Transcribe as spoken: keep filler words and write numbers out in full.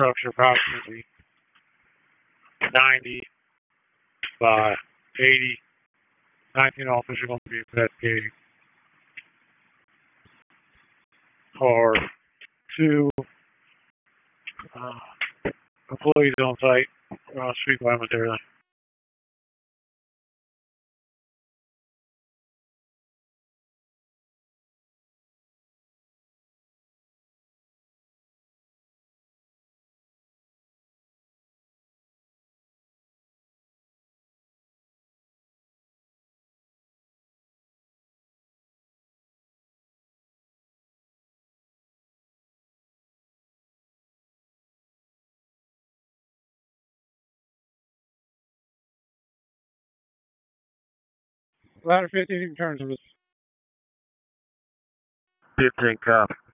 structure approximately ninety by eighty. nineteen officers are going to be investigating. Or two uh, employees on site, uh, street momentarily. Ladder fifteen, you can turn to this. fifteen, copy.